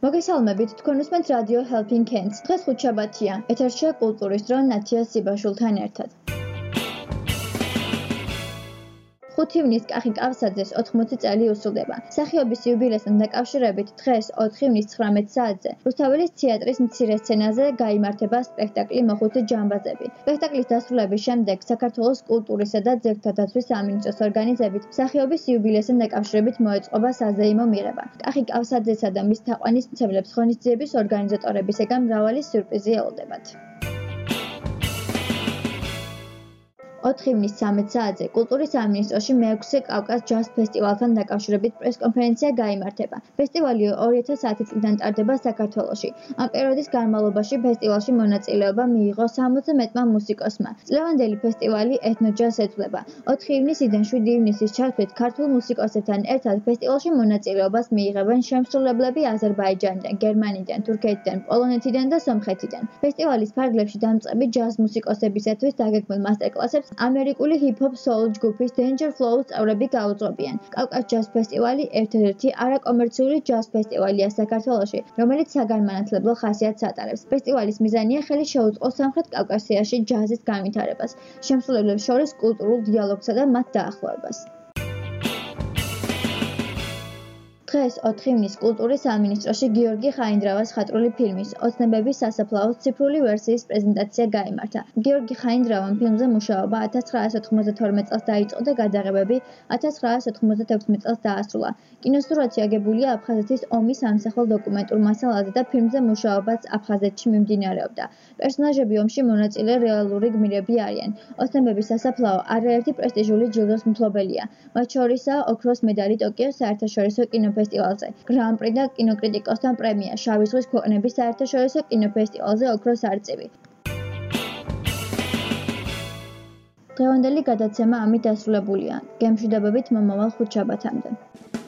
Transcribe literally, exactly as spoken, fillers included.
მოგესალმებით, თქვენ უსმენთ რადიო Helping Hands. დღეს ხუთშაბათია. ეთერშია კულტურის დრო ნათია სიბაშულთან ერთად. ხუთი ივნისს კახი კავსაძეს ოთხმოცი წელი უსრულდება. მსახიობის იუბილესთან დაკავშირებით დღეს ოთხი ივნისს ცხრამეტ საათზე რუსთაველის თეატრის მცირე სცენაზე გაიმართება სპექტაკლი მოხუცი ჯამბაზები. სპექტაკლის დასრულების შემდეგ საქართველოს კულტურისა და ძეგლთა დაცვის სამინისტროს ორგანიზებით მსახიობის იუბილესთან დაკავშირებით მოეწყობა საზეიმო მიღება. კახი კავსაძესა და მის თაყვანისმცემლებს ღონისძიების ორგანიზატორებისგან მრავალი სიურპრიზი ელოდებათ. ოთხი ივნისს სამეტ საათზე კულტურის სამინისტროში მეექვსე კავკას ჯაზ ფესტივალთან დაკავშირებით პრესკონფერენცია გაიმართება. ფესტივალი ორი ათას ათი წლიდან ტარდება საქართველოში. ამ პერიოდის განმავლობაში ფესტივალში მონაწილეობა მიიღო სამოცზე მეტმა მუსიკოსმა. წლევანდელი ფესტივალი ეთნოჯაზს ეძღვნება. ოთხი ივნისიდან შვიდი ივნისის ჩათვლით ქართულ მუსიკოსებთან ერთად ფესტივალში მონაწილეობას მიიღებენ შემსრულებლები აზერბაიჯანიდან, გერმანიდან, თურქეთიდან, პოლონეთიდან და სომხეთიდან. ფესტივალის ფარგლებში დამწყები ჯაზ მუსიკოსებისათვის დაგეგმილ მასტერკლასებს ამერიკული ჰიპ-ჰოპ soul ჯგუფის Danger Flow-ს წევრები გაუძღვებიან. კავკას ჯაზ ფესტივალი ერთ-ერთი არაკომერციული ჯაზ ფესტივალია საქართველოში, რომელიც საგანმანათლებლო ხასიათს ატარებს. ფესტივალის მიზანია ხელი შეუწყოს სამხრეთ კავკასიაში ჯაზის განვითარებას, შემსრულებლებს შორის კულტურულ დიალოგსა და მათ დაახლოებას. დღეს ოთხი ივნისს კულტურის სამინისტროში გიორგი ხაინდრავას ხატრული ფილმის ოცნებების სასაფლაოს ციფრული ვერსიის პრეზენტაცია გაიმართა. გიორგი ხაინდრავამ ფილმზე მუშაობა ათას ცხრაას ოთხმოცდათორმეტ წელს დაიწყო და გადაღებები ათას ცხრაას ოთხმოცდათექვსმეტ წელს დაასრულა. კინოსურათი აგებულია აფხაზეთის ომის ამსახველ დოკუმენტურ მასალაზე და ფილმზე მუშაობაც აფხაზეთში მიმდინარეობდა. პერსონაჟები ომში მონაწილე რეალური გმირები არიან. ოცნებების სასაფლაო არაერთი პრესტიჟული ჯილდოს მფლობელია. მათ შორისაა ოქროს მედალი ტოკიოს საერთაშორისო კინოფესტივალზე. ფესტივალზე, გრან-პრი და კინოკრიტიკოსთან პრემია, შავი ზღვის ქვეყნების საერთაშორისო კინოფესტივალზე ოქროს არწივი. დღევანდელი გადაცემა ამით დასრულებულია. გემშვიდობებით მომავალ ხუთშაბათამდე.